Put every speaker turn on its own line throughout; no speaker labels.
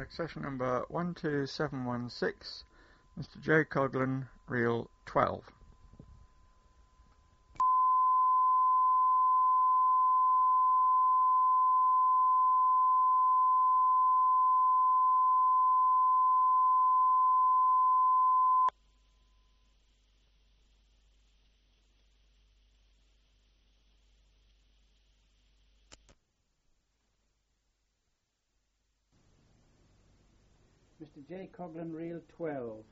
Accession number 12716, Mr. J. Coghlan, reel 12.
Mr. J. Coghlan, reel 12.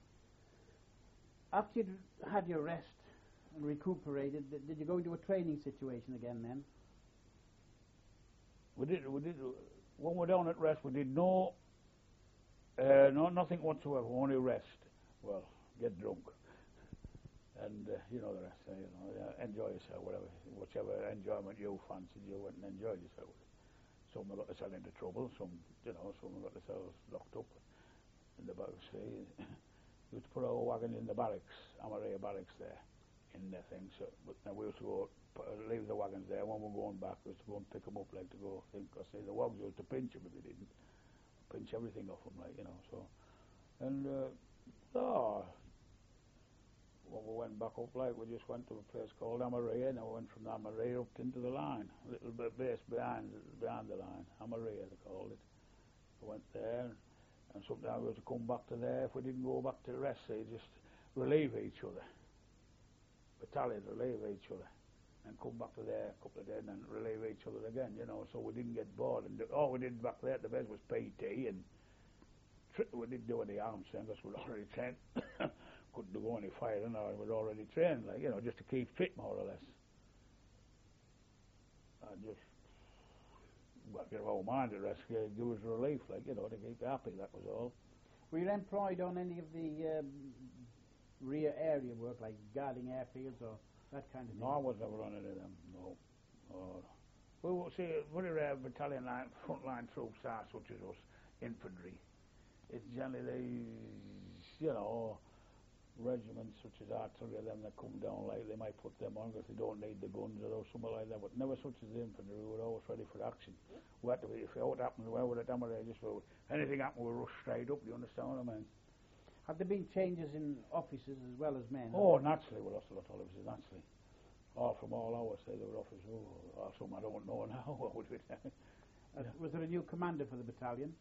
After you'd had your rest and recuperated, did you go into a training situation again then?
We did. When we're down at rest, we did nothing whatsoever. Only rest. Well, get drunk, and you know the rest. Enjoy yourself, whichever enjoyment you fancied, you went and enjoyed yourself. Some got themselves into trouble. Some got themselves locked up in the barracks. We used to put our wagon in the barracks, Amaria barracks there, in the thing. So, but we used to go leave the wagons there. When we're going back, we used to go and pick them up, like to go think. Because the wagons used to pinch them if they didn't. Pinch everything off them, like, you know. So, and when we went back up, like, we just went to a place called Amaria, and I went from Amaria up into the line, a little bit base behind the line, Amaria they called it. I went there, and sometimes we had to come back to there. If we didn't go back to the rest, they just relieve each other. Battalions relieve each other, and come back to there a couple of days, and relieve each other again, you know, so we didn't get bored. And all we did back there at the base was PT, and we didn't do any arms then, because we'd already trained. Couldn't do any firing, or we'd already trained, like, you know, just to keep fit, more or less. And just, get our mind at rest, give us relief, like, you know, to keep happy, that was all.
Were you employed on any of the rear area work, like guarding airfields or that kind of thing?
No, I was never on any of them, no. Well, see, very rare battalion line, front line troops are such as us, infantry. It's generally regiments such as artillery, them that come down, like, they might put them on because they don't need the guns or something like that, but never such as the infantry. We were always ready for action. We had to be, if it happened, we would have done it, just for anything happened, we rush straight up, you understand what I mean?
Have there been changes in officers as well as men?
Oh, naturally, we lost a lot of officers, naturally. All from all hours, say, there were officers, some I don't know now, what would we say?
Was there a new commander for the battalion?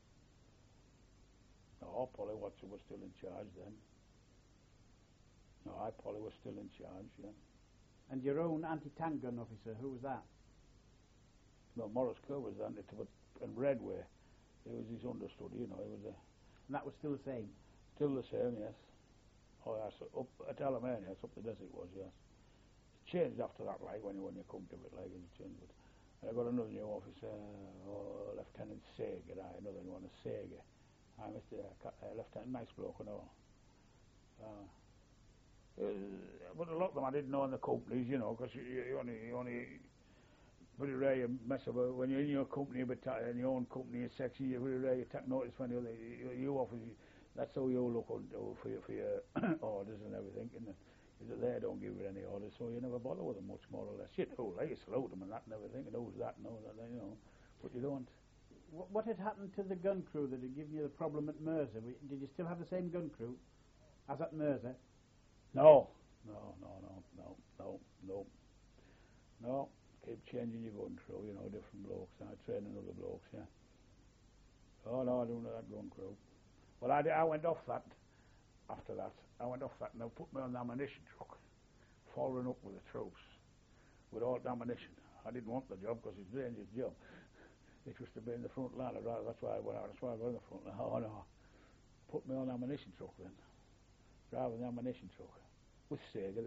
No, Polly Watson was still in charge then. No, Polly was still in charge, yeah.
And your own anti-tank gun officer, who was that?
No, Morris Kerr was then, in Redway. He was his understudy, you know, he was a...
And that was still the same?
Still the same, yes. Oh, yes, up at Alamania, yes, up the desert was, yes. It changed after that, like, when you come to it, like, it changed. But I got another new officer, Lieutenant Sager, another one, Sager. Mr. Lieutenant, nice bloke and all. But a lot of them I didn't know in the companies, you know, because you only very rare you mess about when you're in your company, in your own company, your section. You very rare you take notice when you offer. That's how you look for your orders and everything. And they don't give you any orders, so you never bother with them much, more or less. You do, like, you salute them and that and everything, and who's that and all that, you know, but you don't.
What had happened to the gun crew that had given you the problem at Mercer? Did you still have the same gun crew as at Mercer?
No. Keep changing your gun crew, you know, different blokes. I train another blokes, yeah. Oh, no, I don't know that gun crew. Well, I went off that, after that. I went off that and they put me on the ammunition truck, following up with the troops, with all the ammunition. I didn't want the job because it's a dangerous job. It was to be in the front line. That's why I went out. That's why I got in the front line. Oh, no. Put me on the ammunition truck then. Driving the ammunition truck. With Sager,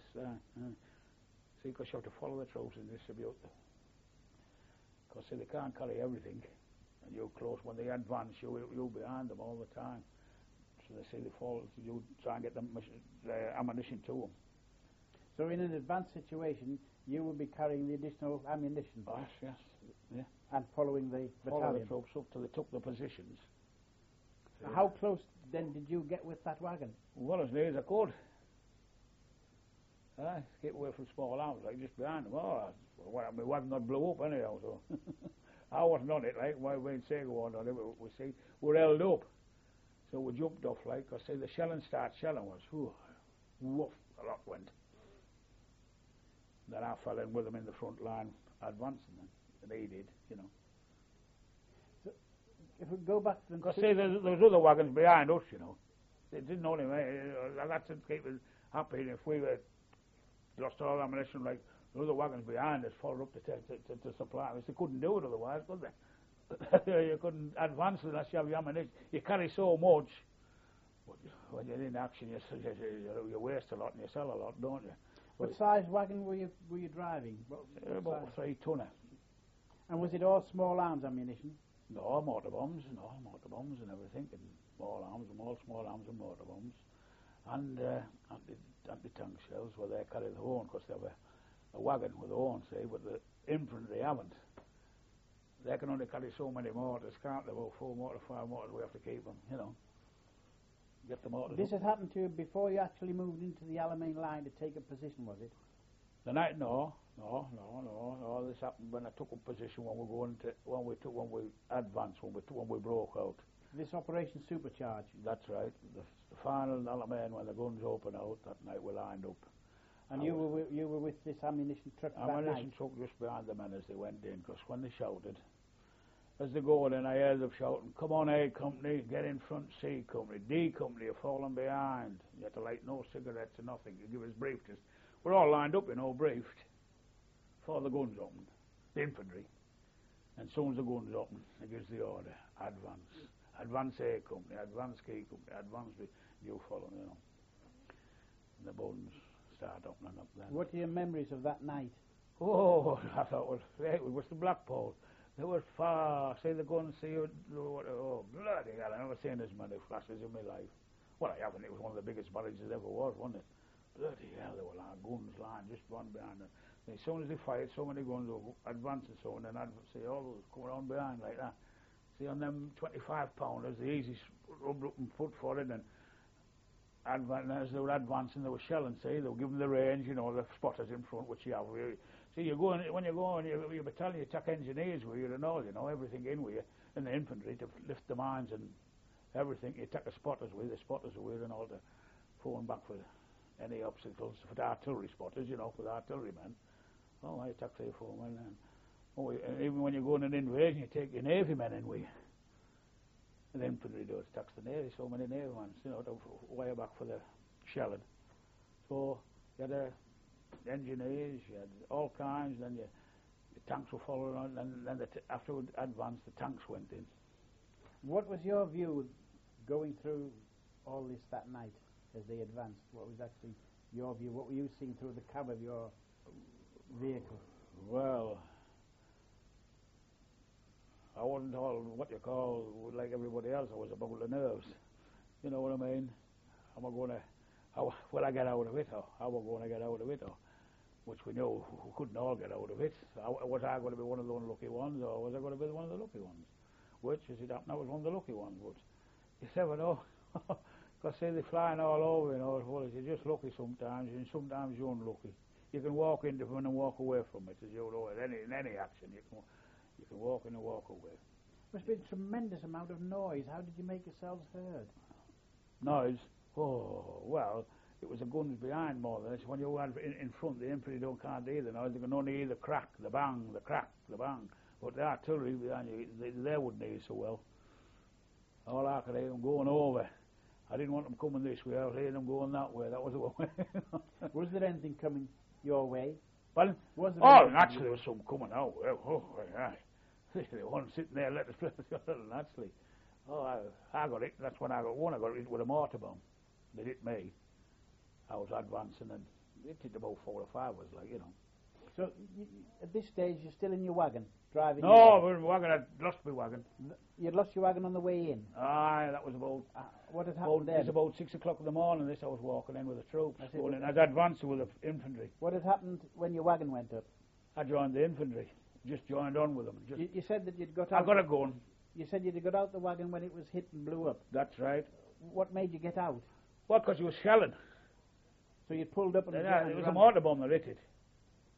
see, because you have to follow the troops and distribute them. Because, see, they can't carry everything. And you're close. When they advance, you're behind them all the time. So they say they fall, you try and get the ammunition to them.
So in an advanced situation, you would be carrying the additional ammunition?
Yes. Yeah.
And following the battalion?
Follow the troops up till they took the positions.
How close then did you get with that wagon?
Well, as near as I could. Keep away from small arms, like just behind them. My wagon got blew up anyhow, so I wasn't on it, like, me and Sega weren't on it, we see, we're held up. So we jumped off, like, I say, the shelling was, woof, a lot went. Then I fell in with them in the front line, advancing them, and they did, you know.
So, if we go back to the...
Because, see, there was other wagons behind us, you know. It didn't only that's to keep us happy. If we lost all ammunition, like the other wagons behind us followed up to supply us, they couldn't do it otherwise, could they? You couldn't advance unless you have your ammunition. You carry so much, but when you're in action, you waste a lot and you sell a lot, don't you?
What size wagon were you driving? What
about
size?
3 tonner.
And was it all small arms ammunition?
No, mortar bombs and everything, and small arms and mortar bombs, and anti-tank shells where they carry the horn, because they have a wagon with a horn, see, but the infantry haven't. They can only carry so many mortars, can't they? About 4 mortars, 5 mortars, we have to keep them, you know. Get the mortars.
This had happened to you before you actually moved into the Alamein line to take a position, was it?
The night, no. This happened when I took a position when we advanced, when we broke out.
This Operation Supercharge.
That's right. The final Alamein, when the guns opened out that night, we lined up.
And you were with this ammunition truck that night?
Ammunition truck just behind the men as they went in, because when they shouted, as they go in, I heard them shouting, "Come on, A Company, get in front, C Company, D Company, you're falling behind." You had to light no cigarettes or nothing. You give us brief. We're all lined up, you know, briefed, before the guns opened, the infantry. And as soon as the guns opened, it gives the order, advance. Advance A Company, advance K Company, advance B. You follow, you know. And the buttons start opening up then.
What are your memories of that night?
Oh, I thought it was the Blackpool. They were far. See the guns, see you. Oh, bloody hell! I've never seen as many flashes in my life. Well, I haven't. It was one of the biggest villages there ever was, wasn't it? Bloody hell, there were like guns lying just one behind them. And as soon as they fired, so many guns were advancing, so and then I'd see all those coming on behind like that. See, on them 25-pounders, the easiest rub-up foot for it, and as they were advancing, they were shelling, see, they were giving the range, you know, the spotters in front, which you have. See, when you go on, your battalion, you take engineers with you and all, you know, everything in with you, and the infantry to lift the mines and everything. You take the spotters with you and all to phone back for any obstacles, for the artillery spotters, you know, for the artillerymen. Oh, I take 3 or 4 men. And even when you go on an invasion, you take your navy men in with you. And the infantry does, takes the navy, so many navy men, you know, to way back for the shelling. So you had engineers, you had all kinds, then the tanks were following on, and then after we advanced, the tanks went in.
What was your view going through all this that night as they advanced? What was actually your view? What were you seeing through the cab of your vehicle?
Well, I wasn't all what you call like everybody else. I was above the nerves. You know what I mean? How will I get out of it, or how we're going to get out of it, or which we know we couldn't all get out of it. Was I going to be one of the unlucky ones, or was I going to be one of the lucky ones? Which, as it happened, I was one of the lucky ones, but you never know. Because, see, they're flying all over, you know, well, you're just lucky sometimes, and sometimes you're unlucky. You can walk into it and walk away from it, as you know, in any action, you can walk in and walk away.
Must have been a tremendous amount of noise. How did you make yourselves heard?
Noise? Oh, well, it was the guns behind more than this. When you were in front, the infantry can't hear the noise. They can only hear the crack, the bang, the crack, the bang. But the artillery behind you, they wouldn't hear so well. All I could hear them going over. I didn't want them coming this way. I was hearing them going that way. That was the way.
Was there anything coming your way?
Well, naturally there was some coming out. Oh, yeah. They weren't sitting there letting us play naturally. Oh, I got it. That's when I got one. I got it with a mortar bomb. They hit me. I was advancing, and it hit about 4 or 5 was like, you know.
So at this stage, you're still in your wagon, driving?
No, my wagon. I'd lost my wagon.
You'd lost your wagon on the way in?
Aye, that was about...
what had happened then?
It was about 6 o'clock in the morning, this I was walking in with the troops. I was advancing with the infantry.
What had happened when your wagon went up?
I joined the infantry. Just joined on with them.
You said that you'd got out...
I got a gun.
You said you'd got out the wagon when it was hit and blew up?
That's right.
What made you get out?
Well, because you was shelling.
So you pulled up and...
It was a mortar bomb that hit it.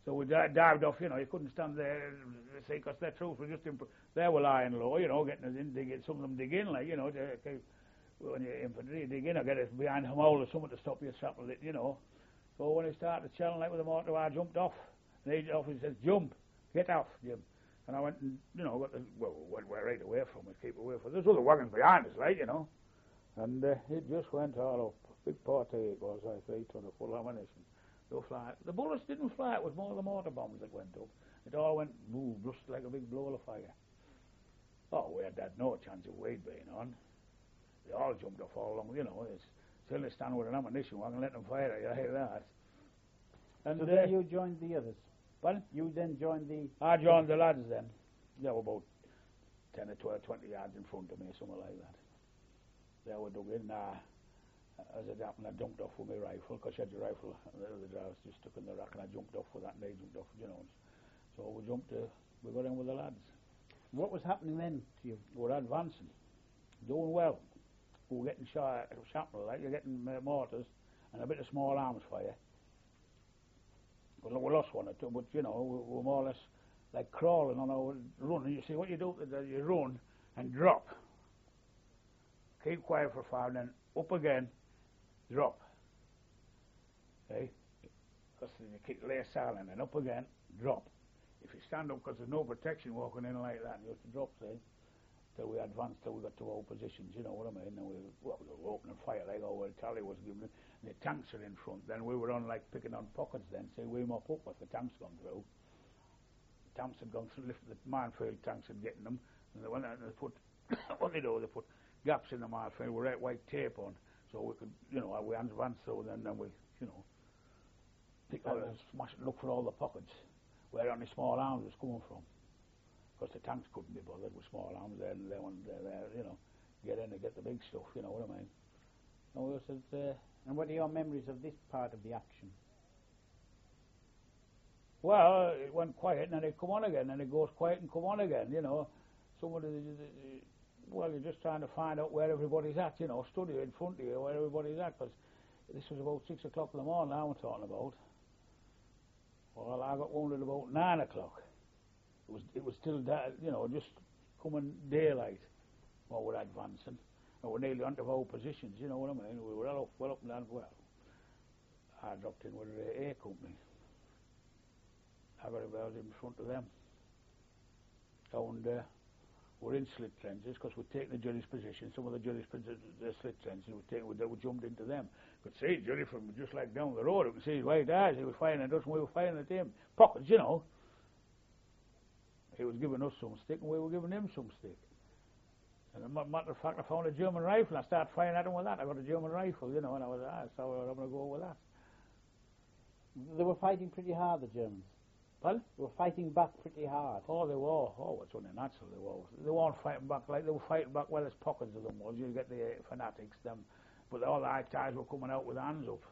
So we dived off, you know, you couldn't stand there, see, because their troops were just, they were lying low, you know, getting us in, some of them dig in, like, you know, when you're infantry, you dig in or get us behind a hole or something to stop you trapping it, you know. So when he started shelling like with the mortar, I jumped off. And the officer says, jump, get off, Jim. And I went and, you know, went right away from it, keep away from it. There's other wagons behind us, like, you know. And it just went all up. Big 48 was, I 3 ton of full ammunition. No fly. The bullets didn't fly, it was more the mortar bombs that went up. It all went, just like a big blow of fire. Oh, we had no chance of weight being on. They all jumped off all along, you know. It's still they stand with an ammunition wagon, let them fire at you like that. And
so then you joined the others?
Pardon?
You then joined the...
I joined the lads then. They were about 10 or 12, 20 yards in front of me, something like that. They were dug in. As it happened, I jumped off with my rifle, because I had the rifle, and the other drivers just stuck in the rack, and I jumped off with that, and they jumped off, you know. So we got in with the lads.
What was happening then to you?
We were advancing, doing well. We were getting shrapnel, like, you're getting mortars, and a bit of small arms fire. But we lost one or two, but, you know, we were more or less like crawling on our run. And you see what you do, you run and drop. Keep quiet for 5, and then up again, drop. Okay? Because then you lay silent, and up again, drop. If you stand up, because there's no protection walking in like that, and you have to drop, say, till we advanced, till we got to our positions, you know what I mean? And we were opening fire like our tally was giving it, and the tanks are in front. Then we were on, like, picking on pockets then, say, we mop up what the tanks gone through. The tanks had gone through, lifted the minefield tanks and getting them, and they went out and they put, what they do, they put gaps in the minefield with red white tape on, so we could, you know, we advanced through, and then we, you know, pick out and smash it, look for all the pockets where only small arms was coming from. Because the tanks couldn't be bothered with small arms there, and they wanted to, you know, get in and get the big stuff, you know what I mean? And we said,
and what are your memories of this part of the action?
Well, it went quiet, and then it come on again, and it goes quiet and come on again, you know. Well, you're just trying to find out where everybody's at, you know, study in front of you where everybody's at, because this was about 6 o'clock in the morning I'm talking about. Well, I got wounded about 9 o'clock. It was still, you know, just coming daylight while we're advancing. And we're nearly onto our positions, you know what I mean? We were well up and down. Well, I dropped in with the A Company. I got about in front of them. And we're in slit trenches, because we'd taken the Jury's position. Some of the Jury's the slit trenches, we jumped into them. Could see Jury from just like down the road. We could see his white eyes. He was firing at us, and we were firing at him. Pockets, you know. He was giving us some stick, and we were giving him some stick. And as a matter of fact, I found a German rifle, and I started firing at him with that. I got a German rifle, you know, and I was, so I'm going to go with that.
They were fighting pretty hard, the Germans.
Pardon?
They were fighting back pretty hard.
Oh, they were. Oh, it's only natural they were. They weren't fighting back like they were fighting back where there's pockets of them was. You get the fanatics, them, but all the high ties were coming out with hands up.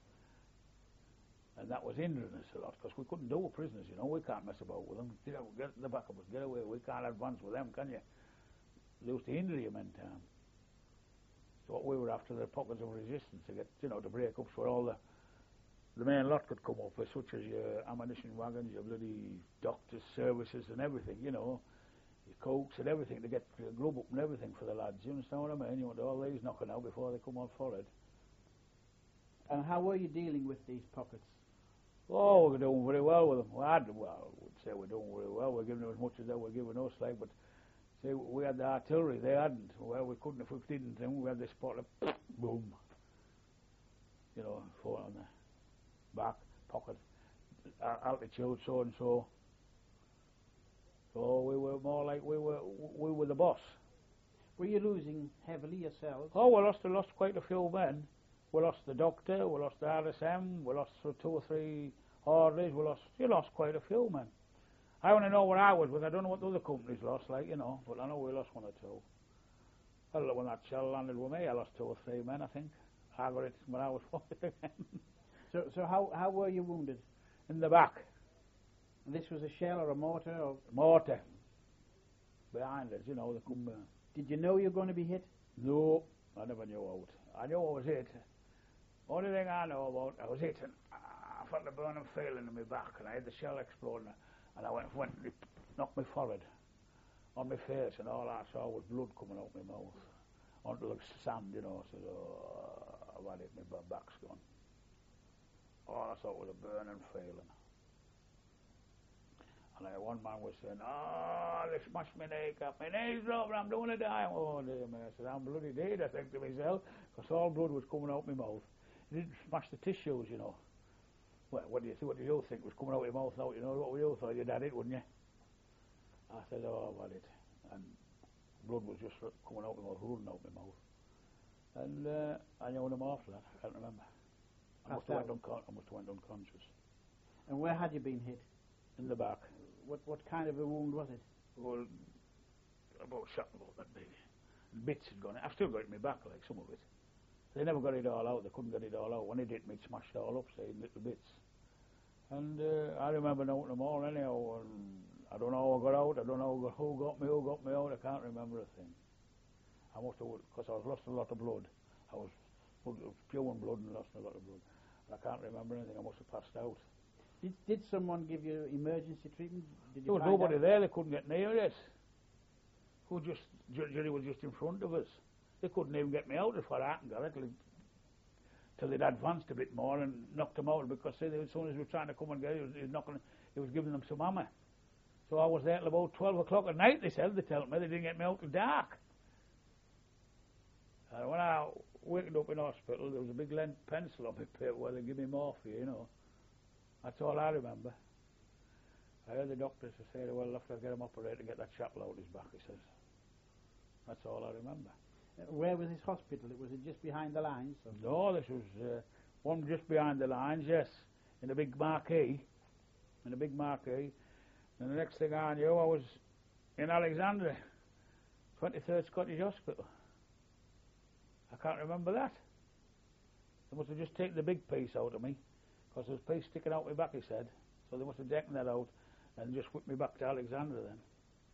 And that was hindering us a lot, because we couldn't do with prisoners, you know. We can't mess about with them. Get in the back of us, get away. We can't advance with them, can you? They used to hinder you in time. So what we were after, the pockets of resistance to get, you know, to break up so all the main lot could come up, such as your ammunition wagons, your bloody doctors' services and everything, you know, your cokes and everything, to get grub up and everything for the lads. You understand what I mean? You want all these knocking out before they come on forward.
And how were you dealing with these pockets?
Oh, we're doing very well with them. I would say we're doing very well. We're giving them as much as they were giving us, like, but see, we had the artillery, they hadn't. Well, we couldn't, if we didn't, then we had this spot of boom, you know, fall on the back pocket, altitude, so and so. So we were more like we were the boss.
Were you losing heavily yourselves?
Oh, we lost quite a few men. We lost the doctor, we lost the RSM, we lost 2 or 3 orderlies, you lost quite a few men. I only know where I was with, I don't know what the other companies lost, like, you know, but I know we lost 1 or 2. Well, when that shell landed with me, I lost 2 or 3 men, I think. I got it when I was 40 again.
So how were you wounded?
In the back.
And this was a shell or a mortar? Or
mortar. Behind us, you know, they come...
Did you know you were going to be hit?
No, I never knew out. I knew I was hit. Only thing I know about, I was hit, and felt a burning feeling in my back, and I had the shell exploding, and I went and it knocked my forehead on my face, and all I saw was blood coming out my mouth onto the sand, you know. I said, oh, I've had it, my back's gone. All I thought was a burning feeling. And one man was saying, oh, they smashed my knee up. My knee's broken, I'm going to die. Oh, dear me. I said, I'm bloody dead, I think to myself, because all blood was coming out my mouth. It didn't smash the tissues, you know. Well, what do you think was coming out your mouth now? You know, what would you thought? You'd had it, wouldn't you? I said, oh, I've had it. And blood was just coming out my mouth, running out my mouth. And I knew him after that. I can't remember. I must have went unconscious.
And where had you been hit?
In the back.
What kind of a wound was it?
Well, about something about that big. Bits had gone. I've still got it in my back, like some of it. They never got it all out. They couldn't get it all out. When they did, it smashed all up, say, in little bits. And I remember knowing them all anyhow. And I don't know how I got out. I don't know who got me out. I can't remember a thing. I must have, because I was lost a lot of blood. I was pure blood and lost a lot of blood. And I can't remember anything. I must have passed out.
Did someone give you emergency treatment?
There was nobody there. They couldn't get near it. Jerry was just in front of us. They couldn't even get me out as far as I can got it till they'd advanced a bit more and knocked him out, because as soon as we were trying to come and get it, he was giving them some hammer. So I was there till about 12 o'clock at night, they told me. They didn't get me out till dark. And when I waked up in hospital, there was a big lead pencil on my paper where they give me morphine, you know. That's all I remember. I heard the doctor say, well, I'll have to get him operated to get that shrapnel out his back, he says. That's all I remember.
Where was this hospital? Was it just behind the lines? Or?
No, this was one just behind the lines, yes, in a big marquee. And the next thing I knew, I was in Alexandria, 23rd Scottish Hospital. I can't remember that. They must have just taken the big piece out of me, because there was a piece sticking out my back, he said. So they must have taken that out and just whipped me back to Alexandria then.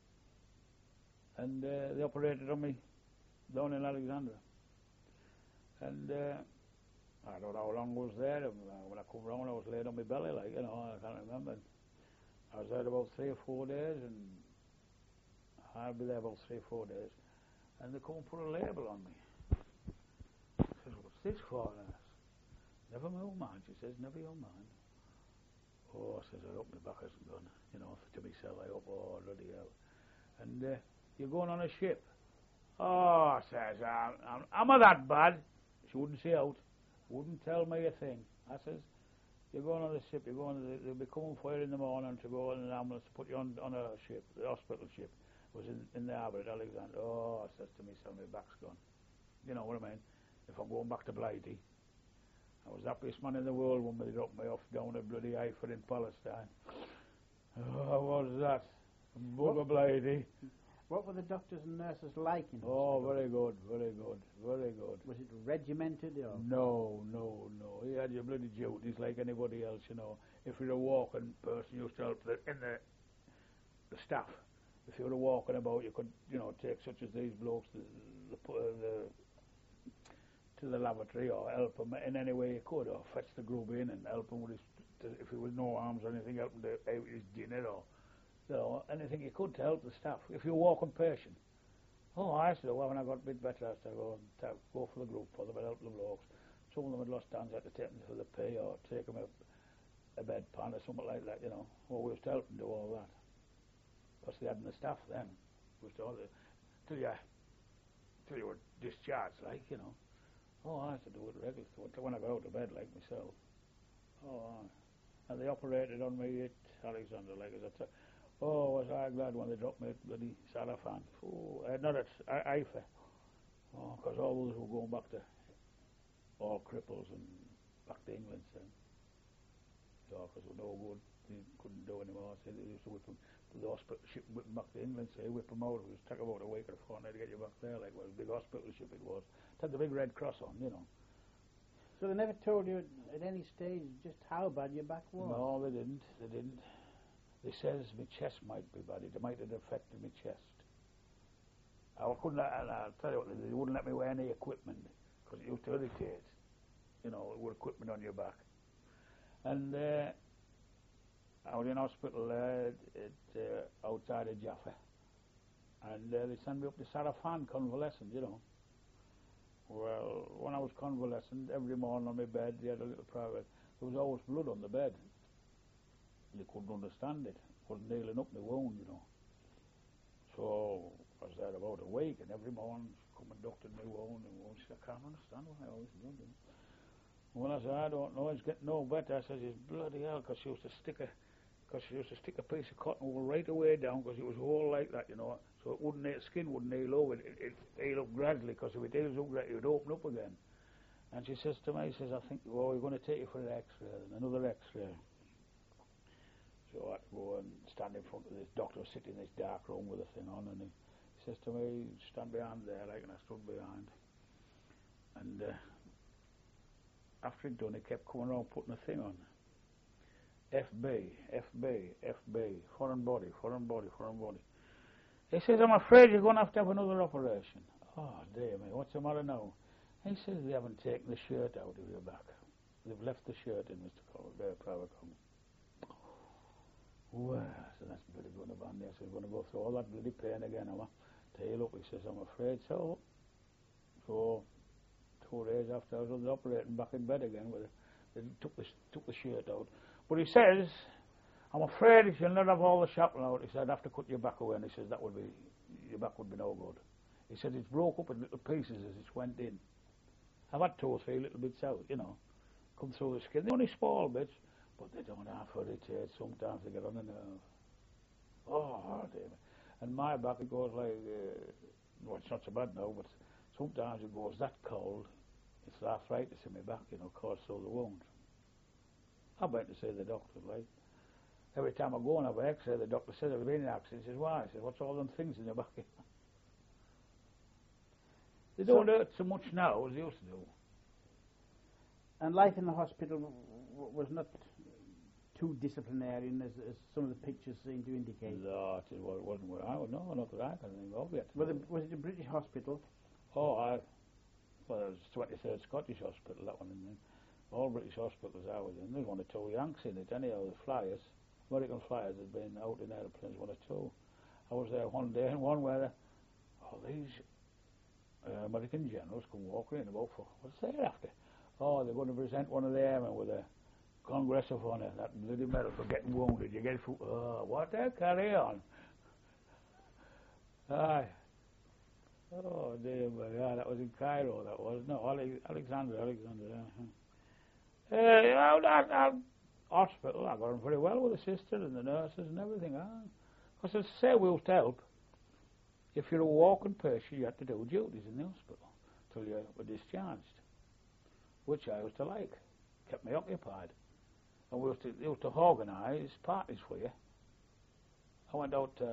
And they operated on me down in Alexandria. And I don't know how long I was there. When I come round, I was laid on my belly, like, you know, I can't remember. I was there about 3 or 4 days, and I'll be there about 3 or 4 days. And they come and put a label on me. I says, what's this for? Never my own mind, she says, never your mind. Oh, I says, I hope my back hasn't gone, you know, to myself, I hope, oh, bloody hell. And you're going on a ship. Oh, says, am I that bad? She wouldn't say out, wouldn't tell me a thing. I says, you're going on the ship, they'll be coming for you in the morning to go in an ambulance to put you on a ship, the hospital ship. It was in the harbour at Alexandria. Oh, I says to myself, my back's gone. You know what I mean? If I'm going back to Blighty. I was the happiest man in the world when they dropped me off down at bloody Haifa in Palestine. Oh, what was that? Bugger Blighty.
What were the doctors and nurses like in hospital?
Oh, very good, very good, very good.
Was it regimented or?
No. You had your bloody duties like anybody else, you know. If you're a walking person, you used to help the staff. If you were walking about, you could, you know, take such as these blokes to the lavatory, or help them in any way you could, or fetch the grub in and help him with if he was no arms or anything, help him to out his dinner, or, you know, anything you could to help the staff. If you're a walking patient. Oh, I said, well, when I got a bit better, I said, go for the group for them and help the blokes. Some of them had lost hands, I had to take them for the pay, or take them a bedpan or something like that, you know. Well, we was to help them do all that. Because they hadn't the staff then. We was to till you were discharged, like, you know. Oh, I had to do it regularly. When I got out of bed, like myself. Oh, and they operated on me at Alexandria, like as I said. Oh, was I glad when they dropped me at bloody Salafan. Oh, not at Haifa. Oh, because all those were going back to all cripples and back to England, so. Yeah, because they were no good. They couldn't do anymore. So they used to whip them to the hospital ship and whip them back to England, so they whip them out. It was take about a week or a fortnight to get you back there, like, well, a big hospital ship it was. It had the big Red Cross on, you know.
So they never told you at any stage just how bad your back was?
No, they didn't. They says my chest might be bad. It might have affected my chest. I'll tell you what, they wouldn't let me wear any equipment because it used to irritate, you know, with equipment on your back. And I was in hospital outside of Jaffa. And they sent me up to Sarafan, convalescent, you know. Well, when I was convalescent, every morning on my bed, they had a little private. There was always blood on the bed. They couldn't understand it. Wasn't nailing up the wound, you know. So I was there about a week, and every morning she come and doctored my wound, and she said, I can't understand why I always do it. When I said, I don't know, it's getting no better, I said, it's bloody hell, because she used to stick a piece of cotton wool right away down, because it was all like that, you know, so it wouldn't, skin wouldn't heal over, it heal up gradually, because if it heals up gradually, it would open up again. And she says to me, I think, well, we're going to take you for an X-ray, and another X-ray. So I had to go and stand in front of this doctor, sitting in this dark room with a thing on, and he says to me, stand behind there, like, and I stood behind. And after he'd done, he kept coming around putting a thing on. FB, FB, FB, foreign body, foreign body, foreign body. He says, I'm afraid you're going to have another operation. Oh, dear me, what's the matter now? He says, they haven't taken the shirt out of your back. They've left the shirt in, Mr. Cole, there, private Cole. Well, so that's bloody going to ban there. So we're going to go through all that bloody pain again, am I? To heal up, he says, I'm afraid so. So 2 days after I was on the operating, back in bed again, they took the shirt out. But he says, I'm afraid if you'll not have all the shrapnel out, he said, I'd have to cut your back away, and he says, your back would be no good. He said, it's broke up in little pieces as it went in. I've had 2 or 3 little bits out, you know, come through the skin. They're only small bits, but they don't half irritate. Sometimes they get on the nerve. Oh, dear me. And my back, it goes like, well, it's not so bad now, but sometimes it goes that cold. It's arthritis in my back, you know, caused through the wound. I went to see the doctor, like. Every time I go and have an X-ray, the doctor says, have you been in an accident? He says, why? I said, what's all them things in your back? They don't hurt so much now as they used to do.
And life in the hospital was not too disciplinarian as some of the pictures seem to indicate.
No, it wasn't where I was. No, not that I can think of yet.
Was it a British hospital?
Oh, well, it was 23rd Scottish Hospital, that one. And all British hospitals I was in, there's 1 or 2 Yanks in it. Anyhow, the flyers, American flyers had been out in aeroplanes, 1 or 2. I was there one day, and one where these American generals come walking in about, what's they after? Oh, they're going to present one of the airmen with a Congress of Honor, that bloody medal for getting wounded. You get what the carry on? Aye. Oh, dear, yeah, that was in Cairo, that was. No, Alexander. That hospital, I got on very well with the sister and the nurses and everything. Because they say we used to help. If you're a walking patient, you had to do duties in the hospital till you were discharged, which I used to like. Kept me occupied. And we used to organise parties for you. I went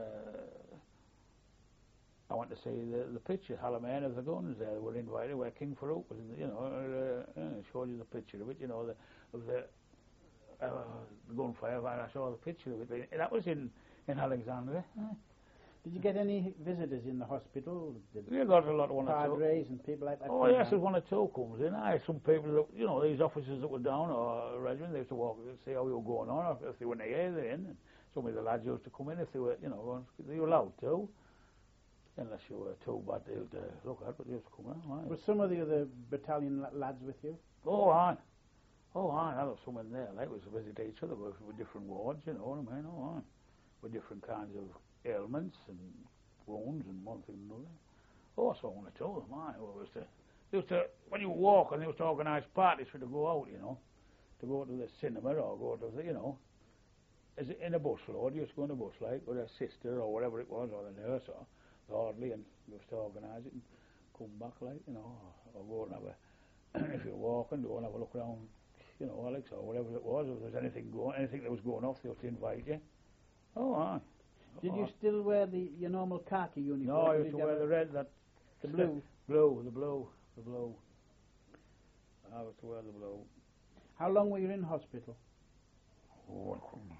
to see the picture, Halloween of the guns there. They were invited where King Farouk was, showed you the picture of it, you know, of the gunfire, and I saw the picture of it. That was in Alexandria.
Did you get any visitors in the hospital?
We got a lot of 1 or 2.
Padres and people like that?
Oh, yes, there's 1 or 2 comes in. Some people, that, you know, these officers that were down, or regiment, they used to walk and see how you were going on, or if they were near, they're in. And some of the lads used to come in if they were, you know, they were allowed to. Unless you were too bad to look at, but they used to come in. Right.
Were some of the other battalion lads with you?
Oh, aye. I had some in there. Like, we used to visit each other with different wards, you know what I mean? Oh, aye. With different kinds of ailments and wounds and one thing and another. Oh, I saw 1 or 2 of them, aye. They used to, when you walk, and they used to organise parties for you to go out, you know, to go to the cinema or go to the, you know, as in a bus load. You used to go in a bus, like, with a sister or whatever it was, or the nurse or the orderly, and you used to organise it and come back, like, you know, or go and have a, if you're walking, go and have a look around, you know, Alex, or whatever it was. If there's anything that was going off, they used to invite you. Oh, aye.
Did you still wear your normal khaki uniform?
No, I used to wear the red,
the blue.
The blue. I used to wear the blue.
How long were you in hospital?
Oh,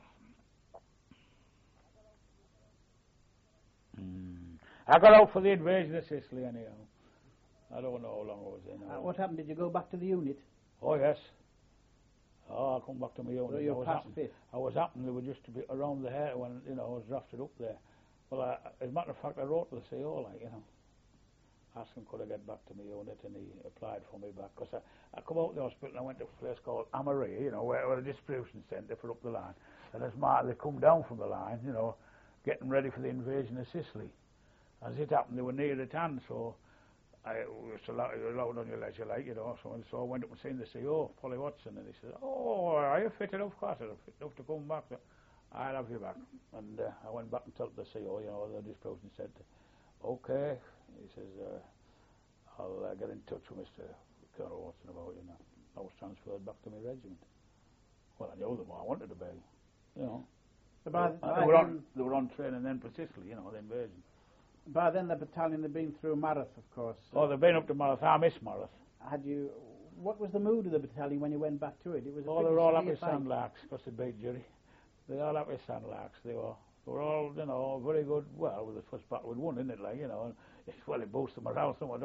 I got out for the invasion of Sicily anyhow. I don't know how long I was in.
What happened? Did you go back to the unit?
Oh, yes. Oh, I come back to my own.
So you're past fifth.
I was happening, they were just a bit around the hair when, I was drafted up there. Well, as a matter of fact, I wrote to the CO, asking could I get back to my unit, and he applied for me back. Because I come out of the hospital and I went to a place called Amarie, where a distribution centre for up the line. And as they come down from the line, getting ready for the invasion of Sicily. As it happened, they were near at hand, so you're allowed on your leisure, so I went up and seen the CO, Polly Watson, and he said, "Oh, are you fit enough, Carter? Fit enough to come back? I'll have you back." And I went back and told the CO, the distribution centre, "Okay," he says, "I'll get in touch with Mr. Colonel Watson about you now." I was transferred back to my regiment. Well, I knew them what I wanted to be, They were on training then for Sicily, the invasion.
By then the battalion had been through Marath, of course.
Oh, they've been up to Marath. I miss Marath.
What was the mood of the battalion when you went back to it? It was
they were all happy Sandlarks, because they beat Jury. They all happy Sandlarks. They were all, very good. Well, with the first battle we'd won, isn't it? It boosted morale somewhat.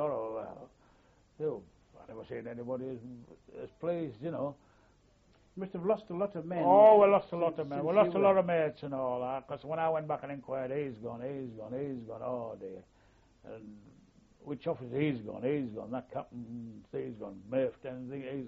I never seen anybody as pleased,
You must have lost a lot of men.
Oh, we lost a lot of men. We lost a lot of mates and all that. Because when I went back and inquired, he's gone. Oh, dear. And which officer? He's gone. That captain, he's gone. Mayfton, he's...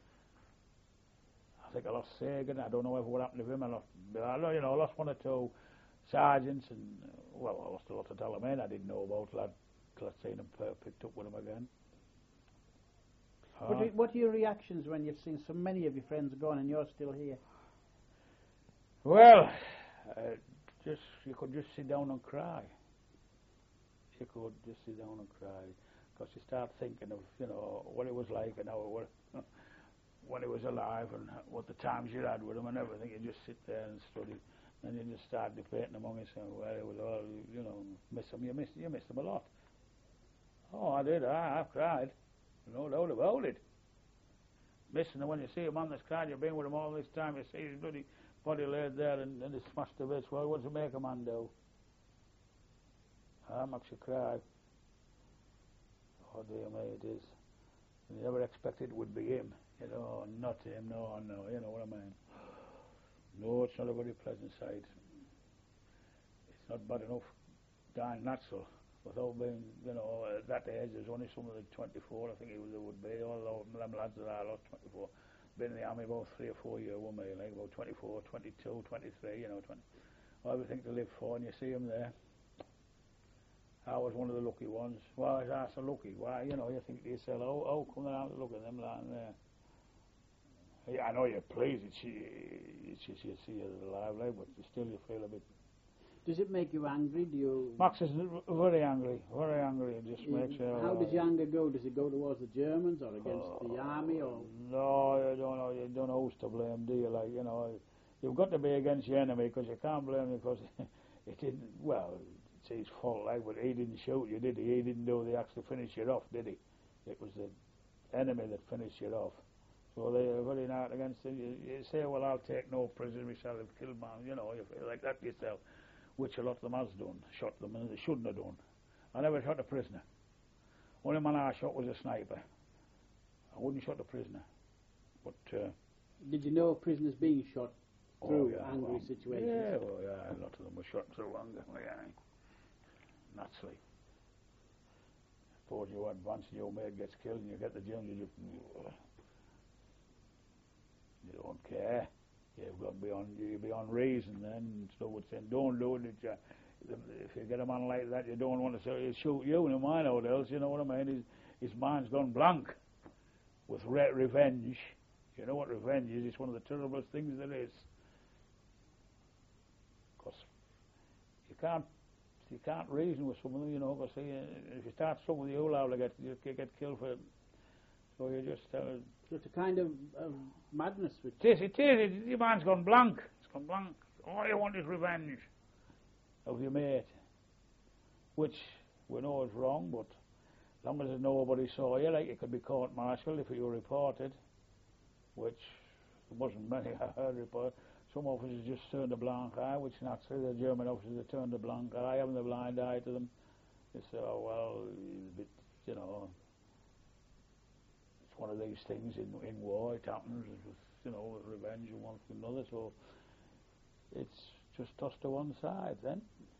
I think I lost Sagan. I don't know what happened to him. I lost one or two sergeants, and I lost a lot of tall men I didn't know about. Till I'd seen them picked up with them again.
What are your reactions when you've seen so many of your friends gone and you're still here?
Well, you could just sit down and cry. You could just sit down and cry, because you start thinking of what it was like and how it was when he was alive, and what the times you had with him and everything. You just sit there and study, and you just start debating among yourself. Well, it was all, miss him. You missed him a lot. Oh, I did. I've cried. No doubt about it. Missing him when you see a man that's cried, you've been with him all this time, you see his bloody body laid there and he's smashed to bits. Well, what does it make a man do? Makes you cry. Oh dear me, it is. You never expected it would be him. Not him, no, you know what I mean. No, it's not a very pleasant sight. It's not bad enough dying natural. Without being, at that age, there's only some of the 24, I think there would be. All them lads that I lost, 24. Been in the army about 3 or 4 years, with me, about 24, 22, 23, 20. Everything to live for, and you see them there. I was one of the lucky ones. Why is I so lucky? Why, you think to yourself, how come they aren't looking at them lying there? Yeah, I know you're pleased you see you alive, but still you feel a bit...
Does it make you angry?
Max is very angry, very angry. It just makes you...
How does your anger go? Does it go towards the Germans or against the army? Or
no, you don't know who's to blame, do you? You've got to be against your enemy, because you can't blame him, because it didn't... Well, it's his fault, but he didn't shoot you, did he? He didn't do the actually finish you off, did he? It was the enemy that finished you off. So they are very hard against it. You say, well, I'll take no prisoner, we shall have killed man. You feel like that yourself. Which a lot of them has done, shot them, and they shouldn't have done. I never shot a prisoner. Only man I shot was a sniper. I wouldn't shot a prisoner. But
did you know of prisoners being shot through angry situations?
Yeah, a lot of them were shot through anger. Yeah, naturally. Suppose you advance and your mate gets killed and you get the Germans, you don't care. You've got to be beyond reason then. So would say, don't do it. If you get a man like that, you don't want to say he'll shoot you in a mine or else. You know what I mean? His mind's gone blank with revenge. You know what revenge is? It's one of the terriblest things there is. Because you can't reason with someone, because if you start something with you, liable to get killed for it. So you just...
it's a kind of madness.
It is. Your mind's gone blank. It's gone blank. All you want is revenge of your mate. Which we know is wrong, but as long as nobody saw you, you could be court-martialed if you were reported, which there wasn't many I heard reported. Some officers just turned a blind eye, which naturally the German officers that turned a blind eye, having the blind eye to them. They say, oh, well, he's a bit, one of these things in war. It happens, with, with revenge and one thing and another. So it's just tossed to one side then.